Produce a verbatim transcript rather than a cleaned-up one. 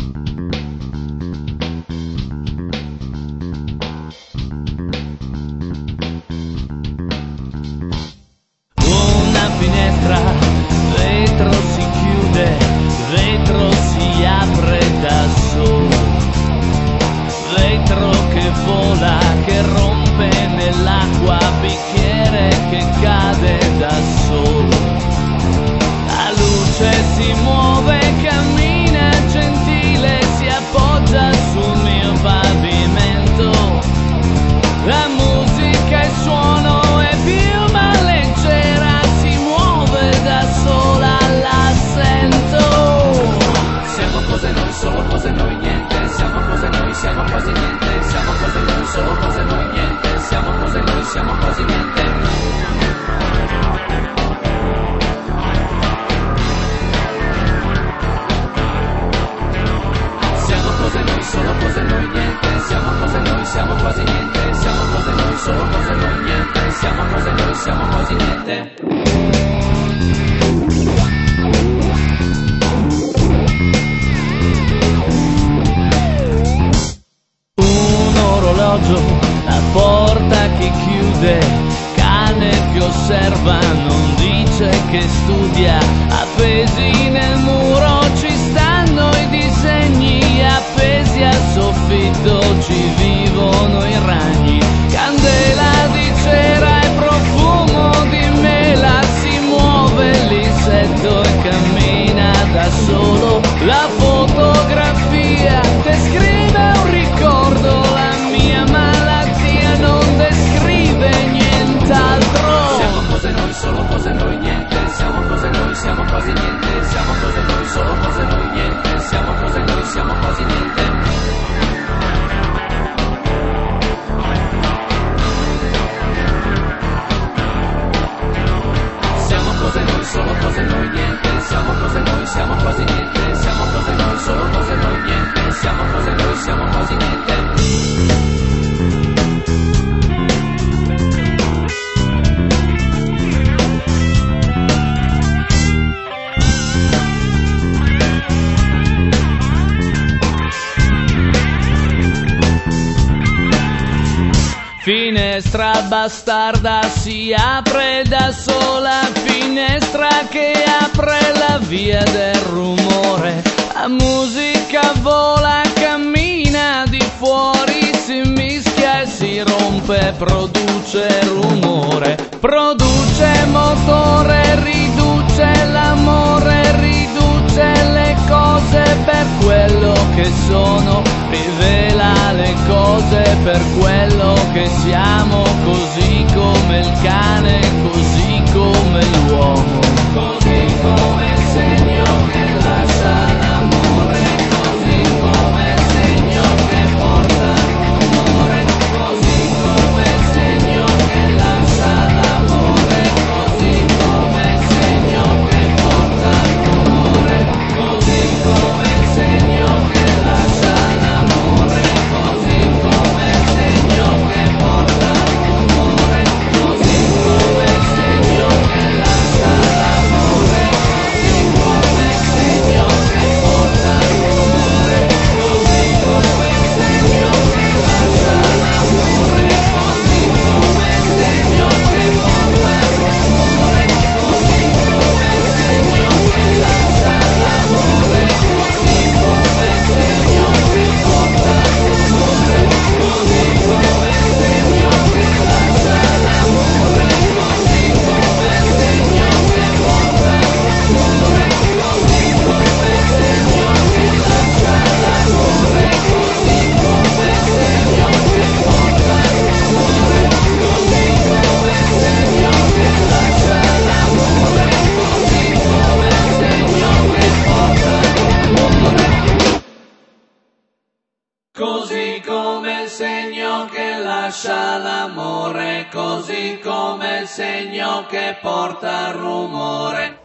Una finestra, vetro si chiude, vetro si apre da solo, vetro che vola, che rompe nell'acqua, bicchiere che cade da solo. La luce si muove, cammina gentile, si appoggia sul mio pavimento. La musica è suono e più ma leggera, si muove da sola, la sento. Siamo cose noi, solo cose noi, niente. Siamo cose noi, siamo quasi niente. Siamo cose noi, solo cose noi, niente. Siamo cose noi, siamo quasi niente. Siamo cose noi, solo cose noi, niente. Siamo cose noi, siamo quasi niente. Siamo cose noi, solo cose noi, niente. Siamo cose noi, siamo quasi niente. La porta che chiude, cane che osserva, non dice che studia. Appesi nel muro ci stanno i disegni, appesi al soffitto ci vivono i ragni. Candela di cera e profumo di mela, si muove l'insetto e cammina da solo. La fotografia descrive un ricordo, la mia malattia non descrive nient'altro. Siamo cose noi, solo cose noi, niente. Siamo cose noi, siamo quasi niente. Siamo cose noi, solo cose noi, niente. Siamo cose noi, siamo quasi niente. Siamo cose noi, solo cose noi, niente. Siamo cose noi, siamo quasi niente. Siamo cose noi, solo cose noi, niente. Siamo cose noi, siamo quasi niente. Finestra bastarda si apre da sola, finestra che apre la via del rumore. La musica vola, cammina di fuori, si mischia e si rompe, produce rumore. Produce motore, riduce l'amore, riduce le cose per quello che sono, rivela le cose per quello che siamo, così come il cane, così come l'uomo, così come il segno che lascia l'amore, così come il segno che porta rumore, così come il segno che lascia l'amore, così come il segno che porta rumore, così come il segno che lascia l'amore, così come il segno che porta rumore, così come il segno che lascia l'amore, così come il segno che porta rumore, così come il segno che lascia l'amore, così come il segno che porta rumore, così come il segno che lascia l'amore, così come il segno che porta rumore, così come il segno che lascia l'amore, così come il segno che porta rumore, così come il segno che lascia l'amore, così come il segno che porta rumore, così come il segno che lascia l'amore, così come il segno che porta rumore, così come il segno che lascia l'amore, così come il segno che porta rumore.